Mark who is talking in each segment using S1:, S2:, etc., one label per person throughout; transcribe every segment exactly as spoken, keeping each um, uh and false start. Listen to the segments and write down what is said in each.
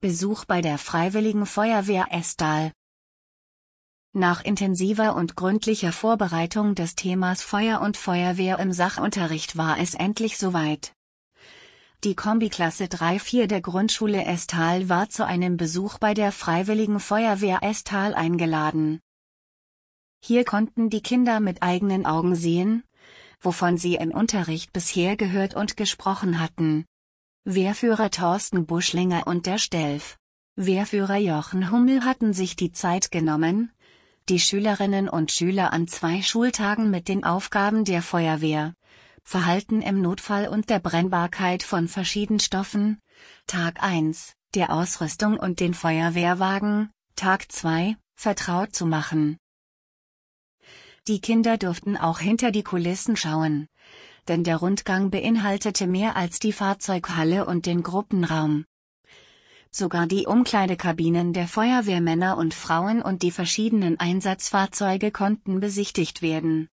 S1: Besuch bei der Freiwilligen Feuerwehr Estal. Nach intensiver und gründlicher Vorbereitung des Themas Feuer und Feuerwehr im Sachunterricht war es endlich soweit. Die Kombiklasse drei vier der Grundschule Estal war zu einem Besuch bei der Freiwilligen Feuerwehr Estal eingeladen. Hier konnten die Kinder mit eigenen Augen sehen, wovon sie im Unterricht bisher gehört und gesprochen hatten. Wehrführer Thorsten Buschlinger und der Stelf. Wehrführer Jochen Hummel hatten sich die Zeit genommen, die Schülerinnen und Schüler an zwei Schultagen mit den Aufgaben der Feuerwehr, Verhalten im Notfall und der Brennbarkeit von verschiedenen Stoffen, Tag eins, der Ausrüstung und den Feuerwehrwagen, Tag zwei, vertraut zu machen. Die Kinder durften auch hinter die Kulissen schauen, denn der Rundgang beinhaltete mehr als die Fahrzeughalle und den Gruppenraum. Sogar die Umkleidekabinen der Feuerwehrmänner und Frauen und die verschiedenen Einsatzfahrzeuge konnten besichtigt werden.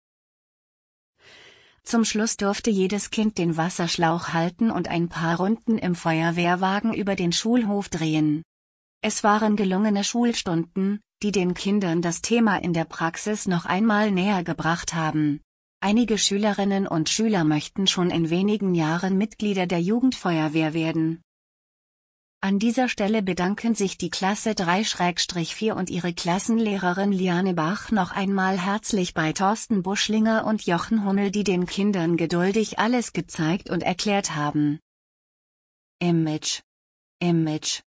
S1: Zum Schluss durfte jedes Kind den Wasserschlauch halten und ein paar Runden im Feuerwehrwagen über den Schulhof drehen. Es waren gelungene Schulstunden, die den Kindern das Thema in der Praxis noch einmal näher gebracht haben. Einige Schülerinnen und Schüler möchten schon in wenigen Jahren Mitglieder der Jugendfeuerwehr werden. An dieser Stelle bedanken sich die Klasse drei vier und ihre Klassenlehrerin Liane Bach noch einmal herzlich bei Thorsten Buschlinger und Jochen Hummel, die den Kindern geduldig alles gezeigt und erklärt haben. Image. Image.